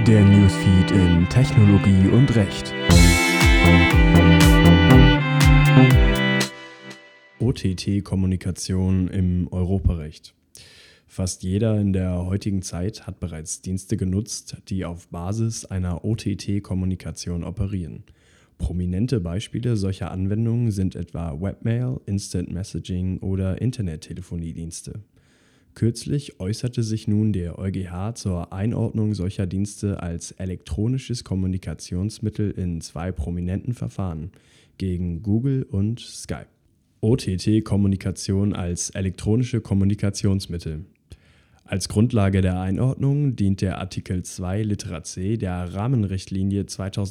Der Newsfeed in Technologie und Recht. OTT-Kommunikation im Europarecht. Fast jeder in der heutigen Zeit hat bereits Dienste genutzt, die auf Basis einer OTT-Kommunikation operieren. Prominente Beispiele solcher Anwendungen sind etwa Webmail, Instant Messaging oder Internettelephoniedienste. Kürzlich äußerte sich nun der EuGH zur Einordnung solcher Dienste als elektronisches Kommunikationsmittel in zwei prominenten Verfahren gegen Google und Skype. OTT-Kommunikation als elektronische Kommunikationsmittel. Als Grundlage der Einordnung dient der Artikel 2 Litera c der Rahmenrichtlinie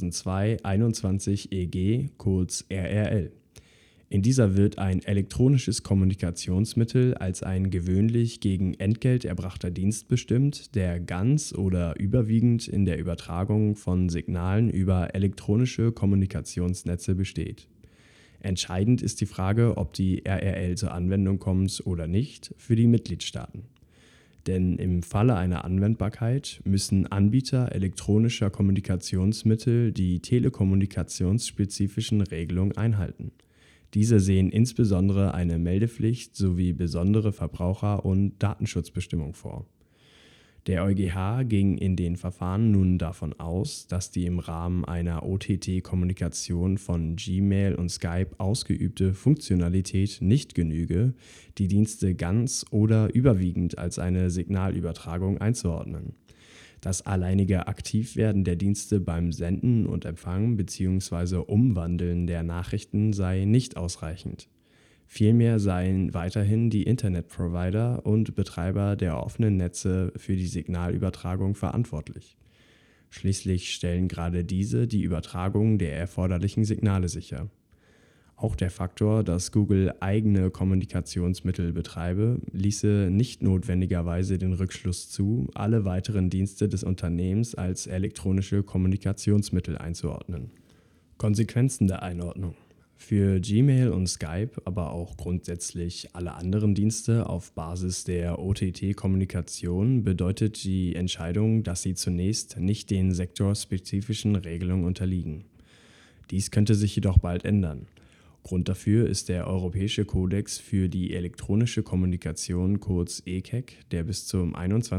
2002/21/EG, kurz RRL. In dieser wird ein elektronisches Kommunikationsmittel als ein gewöhnlich gegen Entgelt erbrachter Dienst bestimmt, der ganz oder überwiegend in der Übertragung von Signalen über elektronische Kommunikationsnetze besteht. Entscheidend ist die Frage, ob die RRL zur Anwendung kommt oder nicht, für die Mitgliedstaaten. Denn im Falle einer Anwendbarkeit müssen Anbieter elektronischer Kommunikationsmittel die telekommunikationsspezifischen Regelungen einhalten. Diese sehen insbesondere eine Meldepflicht sowie besondere Verbraucher- und Datenschutzbestimmungen vor. Der EuGH ging in den Verfahren nun davon aus, dass die im Rahmen einer OTT-Kommunikation von Gmail und Skype ausgeübte Funktionalität nicht genüge, die Dienste ganz oder überwiegend als eine Signalübertragung einzuordnen. Das alleinige Aktivwerden der Dienste beim Senden und Empfangen bzw. Umwandeln der Nachrichten sei nicht ausreichend. Vielmehr seien weiterhin die Internetprovider und Betreiber der offenen Netze für die Signalübertragung verantwortlich. Schließlich stellen gerade diese die Übertragung der erforderlichen Signale sicher. Auch der Faktor, dass Google eigene Kommunikationsmittel betreibe, ließe nicht notwendigerweise den Rückschluss zu, alle weiteren Dienste des Unternehmens als elektronische Kommunikationsmittel einzuordnen. Konsequenzen der Einordnung. Für Gmail und Skype, aber auch grundsätzlich alle anderen Dienste auf Basis der OTT-Kommunikation bedeutet die Entscheidung, dass sie zunächst nicht den sektorspezifischen Regelungen unterliegen. Dies könnte sich jedoch bald ändern. Grund dafür ist der Europäische Kodex für die elektronische Kommunikation, kurz ECEC, der bis zum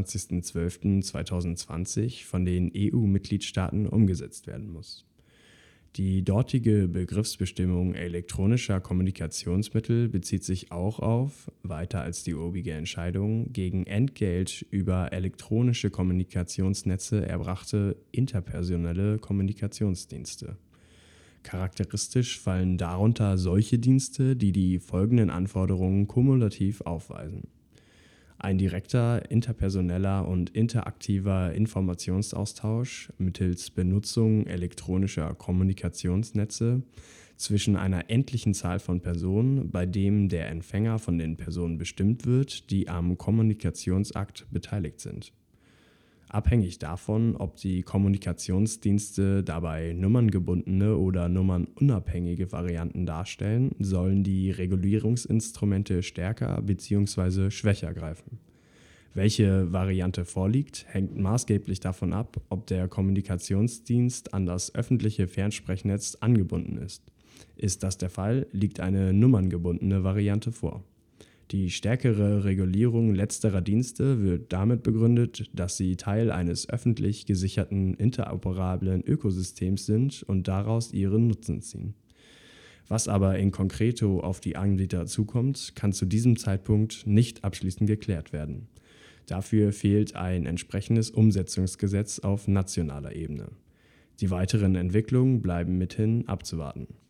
21.12.2020 von den EU-Mitgliedstaaten umgesetzt werden muss. Die dortige Begriffsbestimmung elektronischer Kommunikationsmittel bezieht sich auch auf, weiter als die obige Entscheidung, gegen Entgelt über elektronische Kommunikationsnetze erbrachte interpersonelle Kommunikationsdienste. Charakteristisch fallen darunter solche Dienste, die die folgenden Anforderungen kumulativ aufweisen: ein direkter, interpersoneller und interaktiver Informationsaustausch mittels Benutzung elektronischer Kommunikationsnetze zwischen einer endlichen Zahl von Personen, bei dem der Empfänger von den Personen bestimmt wird, die am Kommunikationsakt beteiligt sind. Abhängig davon, ob die Kommunikationsdienste dabei nummerngebundene oder nummernunabhängige Varianten darstellen, sollen die Regulierungsinstrumente stärker bzw. schwächer greifen. Welche Variante vorliegt, hängt maßgeblich davon ab, ob der Kommunikationsdienst an das öffentliche Fernsprechnetz angebunden ist. Ist das der Fall, liegt eine nummerngebundene Variante vor. Die stärkere Regulierung letzterer Dienste wird damit begründet, dass sie Teil eines öffentlich gesicherten interoperablen Ökosystems sind und daraus ihren Nutzen ziehen. Was aber in concreto auf die Anbieter zukommt, kann zu diesem Zeitpunkt nicht abschließend geklärt werden. Dafür fehlt ein entsprechendes Umsetzungsgesetz auf nationaler Ebene. Die weiteren Entwicklungen bleiben mithin abzuwarten.